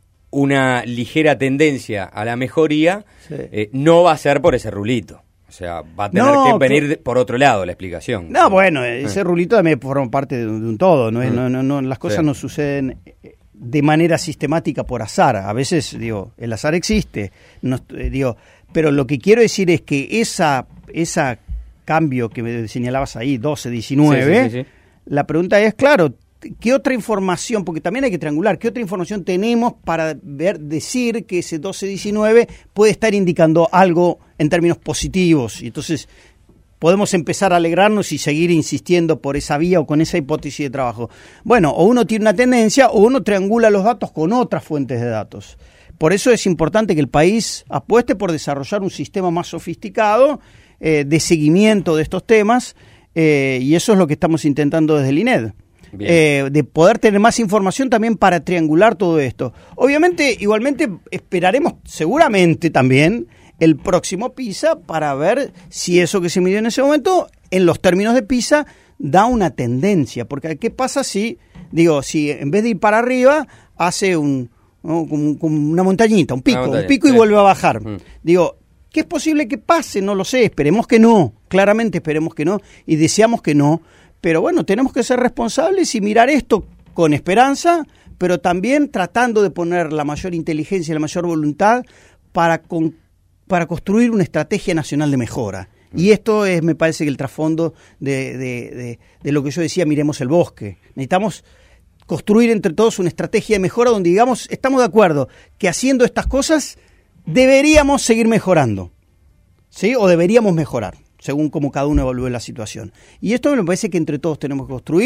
una ligera tendencia a la mejoría, sí. eh, no va a ser por ese rulito. O sea, va a tener no, que venir por otro lado la explicación. No, bueno, ese eh. rulito también forma parte de, de un todo. ¿no? Mm. No, no, no, las cosas sí. no suceden de manera sistemática por azar. A veces, digo, el azar existe. No, eh, digo, pero lo que quiero decir es que esa, esa cambio que me señalabas ahí, doce, diecinueve, sí, sí, sí, sí. la pregunta es, claro, ¿qué otra información? Porque también hay que triangular. ¿Qué otra información tenemos para ver, decir que ese doce diecinueve puede estar indicando algo en términos positivos? Y entonces podemos empezar a alegrarnos y seguir insistiendo por esa vía o con esa hipótesis de trabajo. Bueno, o uno tiene una tendencia o uno triangula los datos con otras fuentes de datos. Por eso es importante que el país apueste por desarrollar un sistema más sofisticado eh, de seguimiento de estos temas eh, y eso es lo que estamos intentando desde el I N E D. Eh, de poder tener más información también para triangular todo esto. Obviamente, igualmente esperaremos seguramente también el próximo PISA para ver si eso que se midió en ese momento, en los términos de PISA, da una tendencia. Porque ¿qué pasa si, digo, si en vez de ir para arriba, hace un, ¿no? como, como una montañita, un pico, montaña, un pico y sí. vuelve a bajar? Mm. Digo, ¿qué es posible que pase? No lo sé, esperemos que no, claramente esperemos que no, y deseamos que no. Pero bueno, tenemos que ser responsables y mirar esto con esperanza, pero también tratando de poner la mayor inteligencia y la mayor voluntad para, con, para construir una estrategia nacional de mejora. Y esto es, me parece, que el trasfondo de, de, de, de lo que yo decía, miremos el bosque. Necesitamos construir entre todos una estrategia de mejora donde digamos, estamos de acuerdo que haciendo estas cosas deberíamos seguir mejorando, ¿sí? O deberíamos mejorar, según como cada uno evalúe la situación. Y esto me parece que entre todos tenemos que construir,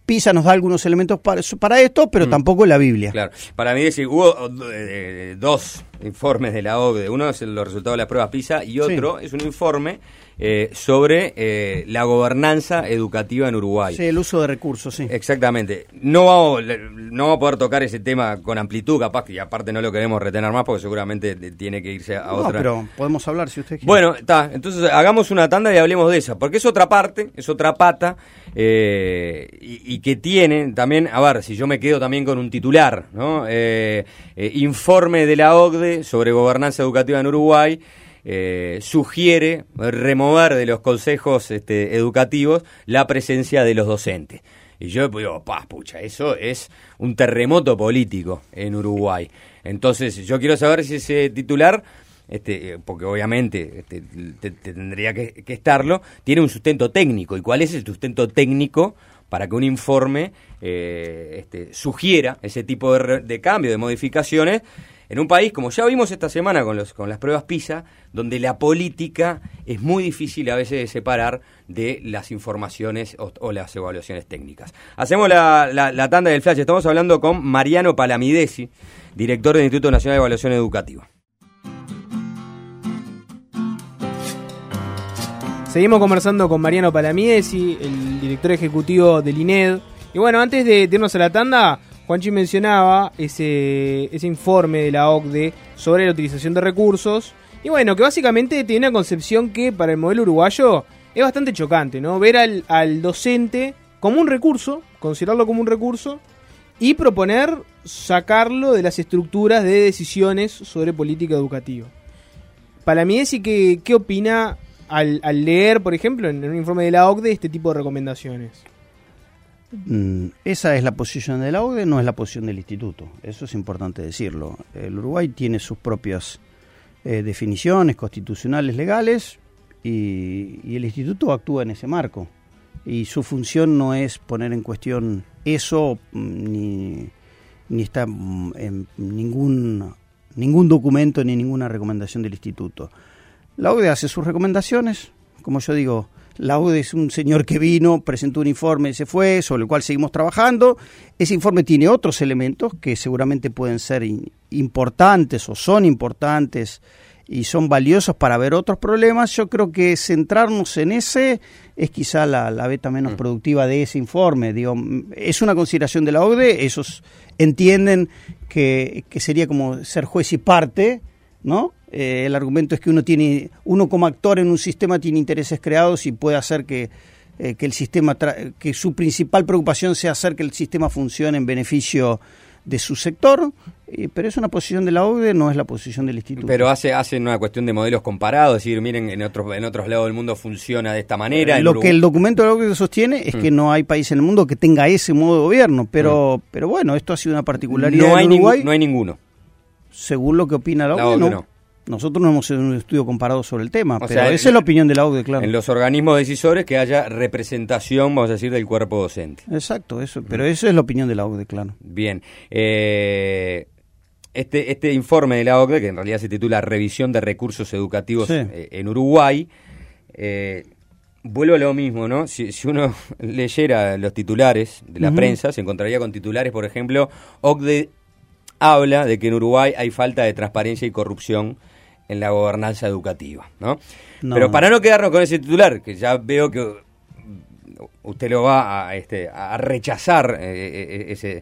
PISA nos da algunos elementos para, para esto, pero mm. tampoco la Biblia. Claro. Para mí decir, hubo eh, dos informes de la O C D E. Uno es los resultados de las pruebas PISA y otro sí. es un informe eh, sobre eh, la gobernanza educativa en Uruguay. Sí, el uso de recursos, sí. Exactamente. No vamos, no vamos a poder tocar ese tema con amplitud, capaz, y aparte no lo queremos retener más porque seguramente tiene que irse a no, otra. Pero podemos hablar si usted quiere. Bueno, está. Entonces hagamos una tanda y hablemos de esa, porque es otra parte, es otra pata. Eh, y, y que tienen también, a ver, si yo me quedo también con un titular, ¿no? Eh, eh, informe de la O C D E sobre gobernanza educativa en Uruguay, eh, sugiere remover de los consejos este, educativos la presencia de los docentes. Y yo digo, pa, pucha, eso es un terremoto político en Uruguay. Entonces, yo quiero saber si ese titular... Este, porque obviamente este, te, te tendría que, que estarlo, tiene un sustento técnico. ¿Y cuál es el sustento técnico para que un informe eh, este, sugiera ese tipo de, de cambio, de modificaciones, en un país, como ya vimos esta semana con, los, con las pruebas PISA, donde la política es muy difícil a veces de separar de las informaciones o, o las evaluaciones técnicas? Hacemos la, la, la tanda del flash. Estamos hablando con Mariano Palamidesi, director del Instituto Nacional de Evaluación Educativa. Seguimos conversando con Mariano Palamidesi, el director ejecutivo del I N E D. Y bueno, antes de irnos a la tanda, Juanchi mencionaba ese, ese informe de la O C D E sobre la utilización de recursos. Y bueno, que básicamente tiene una concepción que para el modelo uruguayo es bastante chocante, ¿no? Ver al, al docente como un recurso, considerarlo como un recurso, y proponer sacarlo de las estructuras de decisiones sobre política educativa. Palamidesi, ¿qué, qué opina Al, al leer, por ejemplo, en un informe de la O C D E este tipo de recomendaciones? Mm, esa es la posición de la O C D E, no es la posición del instituto. Eso es importante decirlo. El Uruguay tiene sus propias eh, definiciones constitucionales, legales, y, y el instituto actúa en ese marco. Y su función no es poner en cuestión eso, ni, ni está en ningún, ningún documento ni ninguna recomendación del instituto. La O C D E hace sus recomendaciones, como yo digo, la O C D E es un señor que vino, presentó un informe y se fue, sobre el cual seguimos trabajando. Ese informe tiene otros elementos que seguramente pueden ser in- importantes o son importantes y son valiosos para ver otros problemas. Yo creo que centrarnos en ese es quizá la, la beta menos mm. productiva de ese informe. Digo, es una consideración de la O C D E, ellos entienden que, que sería como ser juez y parte, ¿no? Eh, el argumento es que uno tiene, uno como actor en un sistema tiene intereses creados y puede hacer que, eh, que el sistema, tra- que su principal preocupación sea hacer que el sistema funcione en beneficio de su sector, eh, pero es una posición de la O C D E, no es la posición del instituto. Pero hace, hace una cuestión de modelos comparados, es decir, miren, en otros, en otros lados del mundo funciona de esta manera. Eh, lo que el documento de la O C D E sostiene es mm. que no hay país en el mundo que tenga ese modo de gobierno, pero, mm. pero bueno, esto ha sido una particularidad no hay en Uruguay. Ningu- no hay ninguno. Según lo que opina la O C D E, la O C D E no. no. Nosotros no hemos hecho un estudio comparado sobre el tema, o pero sea, esa es la opinión de la O C D E, claro. En los organismos decisores que haya representación, vamos a decir, del cuerpo docente. Exacto, eso, pero esa es la opinión de la O C D E, claro. Bien. Eh, este, este informe de la O C D E, que en realidad se titula Revisión de Recursos Educativos sí. eh, en Uruguay, eh, vuelvo a lo mismo, ¿no? Si, si uno leyera los titulares de la uh-huh. prensa, se encontraría con titulares, por ejemplo, O C D E habla de que en Uruguay hay falta de transparencia y corrupción en la gobernanza educativa, ¿no? no Pero para no quedarnos con ese titular, que ya veo que usted lo va a, este, a rechazar, eh, ese,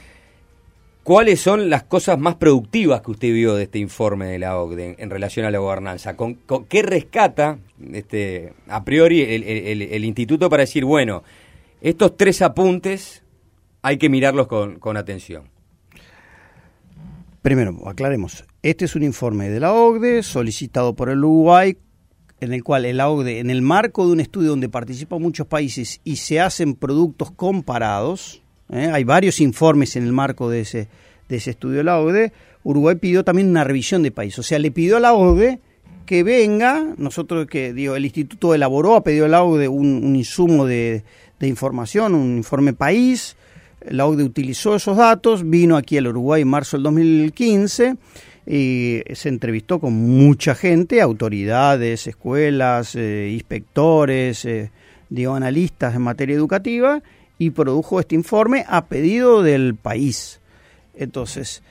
¿cuáles son las cosas más productivas que usted vio de este informe de la O C D E en, en relación a la gobernanza? ¿Con, con qué rescata este, a priori el, el, el instituto para decir, bueno, estos tres apuntes hay que mirarlos con, con atención? Primero, aclaremos, este es un informe de la O C D E solicitado por el Uruguay, en el cual la O C D E, en el marco de un estudio donde participan muchos países y se hacen productos comparados, ¿eh? hay varios informes en el marco de ese, de ese estudio de la O C D E, Uruguay pidió también una revisión de país, o sea, le pidió a la O C D E que venga, nosotros que digo, el instituto elaboró, ha pedido a la O C D E un, un insumo de, de información, un informe país. La O C D E utilizó esos datos, vino aquí al Uruguay en marzo del dos mil quince y se entrevistó con mucha gente, autoridades, escuelas, eh, inspectores, eh, digo, analistas en materia educativa, y produjo este informe a pedido del país. Entonces,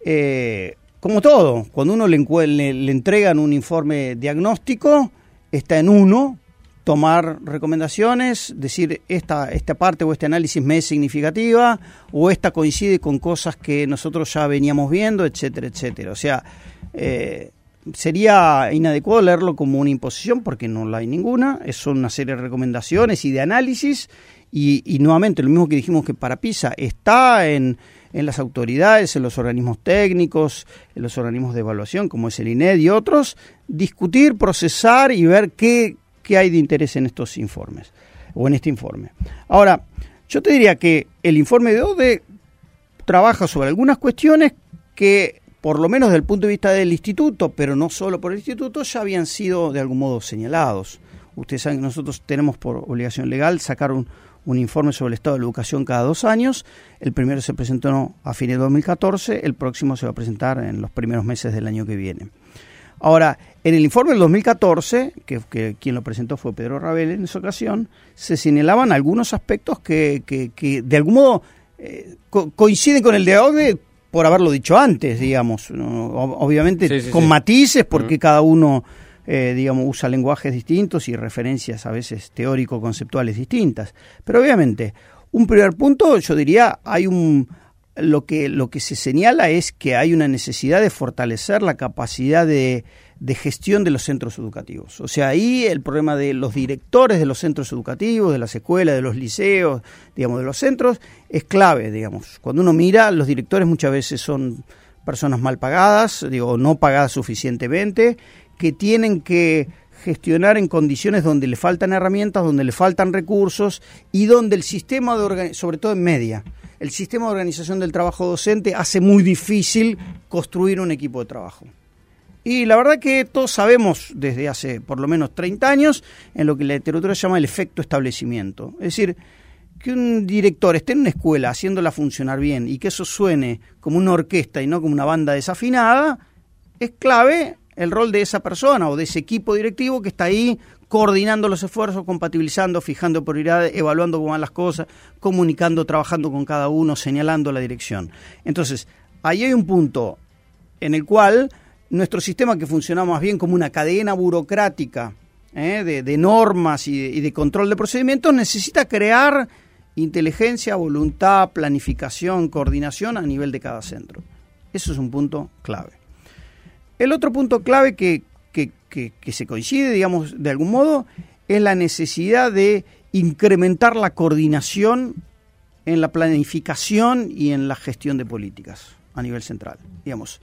eh, como todo, cuando uno le, le, le entregan un informe diagnóstico, está en uno tomar recomendaciones, decir esta, esta parte o este análisis me es significativa, o esta coincide con cosas que nosotros ya veníamos viendo, etcétera, etcétera. O sea, eh, sería inadecuado leerlo como una imposición porque no la hay ninguna, es una serie de recomendaciones y de análisis, y, y nuevamente lo mismo que dijimos que para PISA está en, en las autoridades, en los organismos técnicos, en los organismos de evaluación como es el I N E D y otros, discutir, procesar y ver qué, qué hay de interés en estos informes o en este informe. Ahora, yo te diría que el informe de O D E trabaja sobre algunas cuestiones que, por lo menos desde el punto de vista del instituto, pero no solo por el instituto, ya habían sido de algún modo señalados. Ustedes saben que nosotros tenemos por obligación legal sacar un, un informe sobre el estado de la educación cada dos años. El primero se presentó a fines de dos mil catorce, el próximo se va a presentar en los primeros meses del año que viene. Ahora, en el informe del dos mil catorce, que, que quien lo presentó fue Pedro Rabel en esa ocasión, se señalaban algunos aspectos que, que, que de algún modo eh, co- coinciden con el de O D E, por haberlo dicho antes, digamos, ¿no? Obviamente sí, sí, con sí. matices, porque uh-huh. cada uno, eh, digamos, usa lenguajes distintos y referencias a veces teórico-conceptuales distintas. Pero obviamente, un primer punto, yo diría, hay un lo que lo que se señala es que hay una necesidad de fortalecer la capacidad de, de gestión de los centros educativos. O sea, ahí el problema de los directores de los centros educativos, de las escuelas, de los liceos, digamos, de los centros, es clave, digamos. Cuando uno mira, los directores muchas veces son personas mal pagadas, digo, no pagadas suficientemente, que tienen que gestionar en condiciones donde le faltan herramientas, donde le faltan recursos y donde el sistema de organización, sobre todo en media, el sistema de organización del trabajo docente hace muy difícil construir un equipo de trabajo. Y la verdad que todos sabemos desde hace por lo menos treinta años en lo que la literatura llama el efecto establecimiento. Es decir, que un director esté en una escuela haciéndola funcionar bien y que eso suene como una orquesta y no como una banda desafinada, es clave el rol de esa persona o de ese equipo directivo que está ahí coordinando los esfuerzos, compatibilizando, fijando prioridades, evaluando cómo van las cosas, comunicando, trabajando con cada uno, señalando la dirección. Entonces, ahí hay un punto en el cual nuestro sistema, que funciona más bien como una cadena burocrática ¿eh? de, de normas y de, y de control de procedimientos, necesita crear inteligencia, voluntad, planificación, coordinación a nivel de cada centro. Eso es un punto clave. El otro punto clave que, que, que, que se coincide, digamos, de algún modo, es la necesidad de incrementar la coordinación en la planificación y en la gestión de políticas a nivel central. Digamos,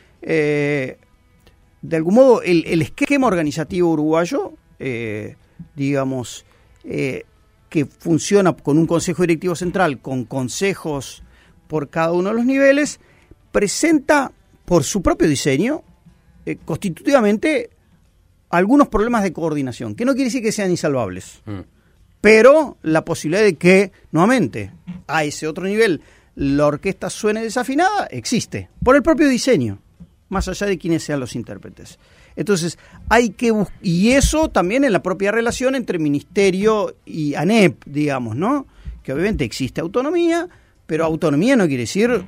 eh, de algún modo, el, el esquema organizativo uruguayo, eh, digamos, eh, que funciona con un consejo directivo central, con consejos por cada uno de los niveles, presenta por su propio diseño, Eh, constitutivamente algunos problemas de coordinación, que no quiere decir que sean insalvables, mm. pero la posibilidad de que, nuevamente, a ese otro nivel la orquesta suene desafinada, existe, por el propio diseño, más allá de quiénes sean los intérpretes. Entonces, hay que bus- y eso también en la propia relación entre Ministerio y ANEP, digamos, ¿no? Que obviamente existe autonomía, pero autonomía no quiere decir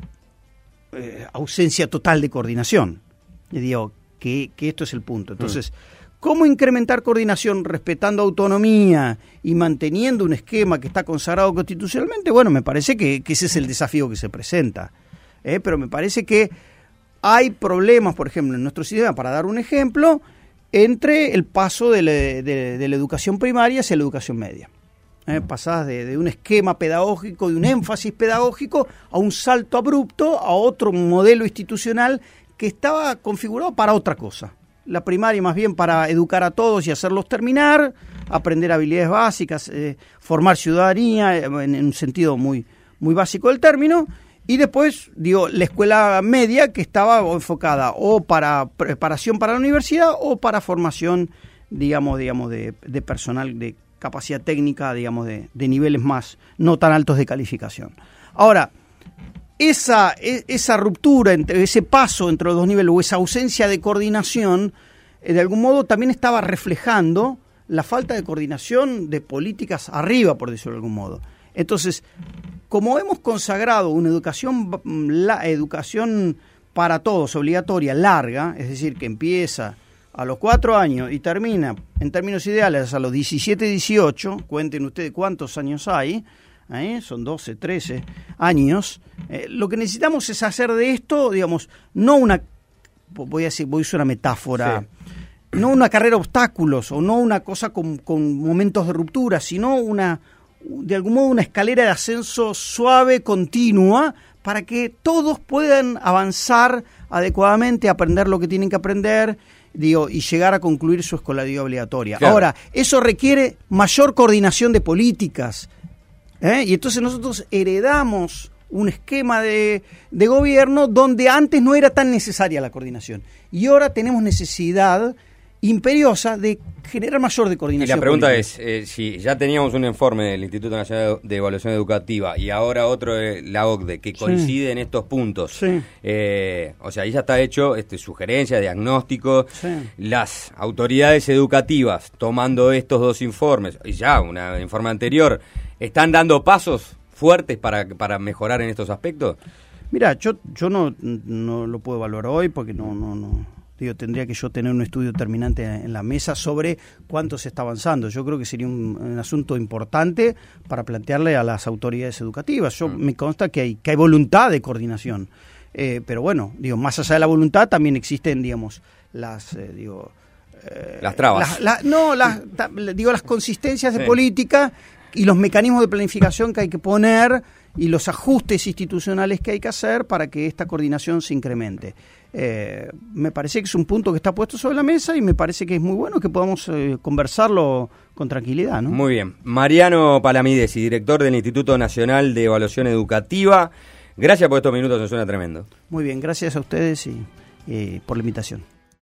eh, ausencia total de coordinación. Y digo, Que, que esto es el punto. Entonces, ¿cómo incrementar coordinación respetando autonomía y manteniendo un esquema que está consagrado constitucionalmente? Bueno, me parece que, que ese es el desafío que se presenta. ¿eh? Pero me parece que hay problemas, por ejemplo, en nuestro sistema, para dar un ejemplo, entre el paso de la, de, de la educación primaria hacia la educación media. ¿eh? Pasadas de, de un esquema pedagógico, de un énfasis pedagógico, a un salto abrupto, a otro modelo institucional que estaba configurado para otra cosa. La primaria más bien para educar a todos y hacerlos terminar, aprender habilidades básicas, eh, formar ciudadanía eh, en, en un sentido muy, muy básico del término, y después, digo, la escuela media que estaba enfocada o para preparación para la universidad o para formación, digamos, digamos de, de personal de capacidad técnica, digamos, de, de niveles más no tan altos de calificación. Ahora, Esa, esa ruptura, entre ese paso entre los dos niveles o esa ausencia de coordinación, eh, de algún modo también estaba reflejando la falta de coordinación de políticas arriba, por decirlo de algún modo. Entonces, como hemos consagrado una educación, la educación para todos, obligatoria, larga, es decir, que empieza a los cuatro años y termina, en términos ideales, a los diecisiete, dieciocho, cuenten ustedes cuántos años hay, ¿eh? Son doce, trece años, eh, lo que necesitamos es hacer de esto, digamos, no una, voy a decir, voy a usar una metáfora, sí. no una carrera de obstáculos, o no una cosa con, con momentos de ruptura, sino una, de algún modo, una escalera de ascenso suave, continua, para que todos puedan avanzar adecuadamente, aprender lo que tienen que aprender, digo, y llegar a concluir su escolaridad obligatoria. Claro. Ahora, eso requiere mayor coordinación de políticas, ¿eh? Y entonces nosotros heredamos un esquema de, de gobierno donde antes no era tan necesaria la coordinación. Y ahora tenemos necesidad imperiosa de generar mayor de coordinación. Y la pregunta política. es, eh, si ya teníamos un informe del Instituto Nacional de Evaluación Educativa y ahora otro de la O C D E que coincide sí. en estos puntos, sí. eh, o sea, ahí ya está hecho este, sugerencia, diagnóstico, sí. las autoridades educativas tomando estos dos informes, y ya un informe anterior, ¿están dando pasos fuertes para, para mejorar en estos aspectos? Mira, yo yo no, no lo puedo evaluar hoy porque no... no, no. Digo, tendría que yo tener un estudio terminante en la mesa sobre cuánto se está avanzando. Yo creo que sería un, un asunto importante para plantearle a las autoridades educativas. Yo mm. me consta que hay que hay voluntad de coordinación, eh, pero bueno, digo, más allá de la voluntad también existen, digamos, las, eh, digo, eh, las trabas. La, la, no, las, ta, digo, las consistencias de sí. política y los mecanismos de planificación que hay que poner y los ajustes institucionales que hay que hacer para que esta coordinación se incremente. Eh, me parece que es un punto que está puesto sobre la mesa y me parece que es muy bueno que podamos eh, conversarlo con tranquilidad, ¿no? Muy bien. Mariano Palamidesi, director del Instituto Nacional de Evaluación Educativa. Gracias por estos minutos, nos suena tremendo. Muy bien, gracias a ustedes y, y por la invitación.